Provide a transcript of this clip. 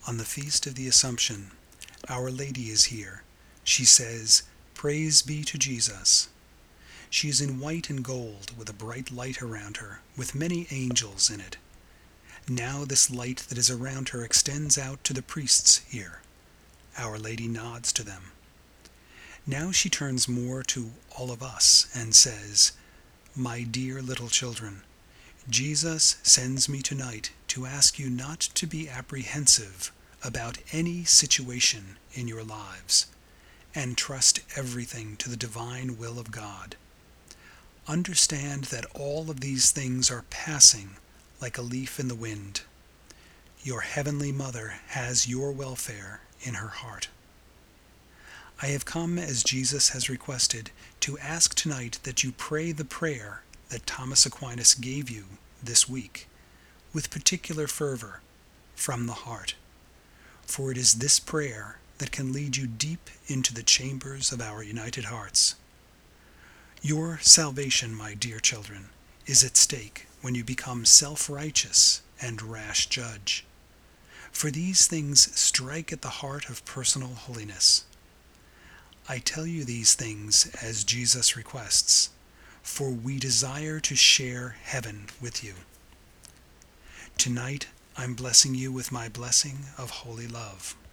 On the Feast of the Assumption, Our Lady is here. She says, "Praise be to Jesus." She is in white and gold, with a bright light around her, with many angels in it. Now this light that is around her extends out to the priests here. Our Lady nods to them. Now she turns more to all of us and says, "My dear little children, Jesus sends me tonight to ask you not to be apprehensive about any situation in your lives, and trust everything to the divine will of God. Understand that all of these things are passing like a leaf in the wind. Your Heavenly Mother has your welfare in her heart. I have come, as Jesus has requested, to ask tonight that you pray the prayer that Thomas Aquinas gave you this week, with particular fervor, from the heart. For it is this prayer that can lead you deep into the chambers of our united hearts. Your salvation, my dear children, is at stake when you become self-righteous and rash judge. For these things strike at the heart of personal holiness. I tell you these things as Jesus requests, for we desire to share heaven with you. Tonight I'm blessing you with my blessing of holy love.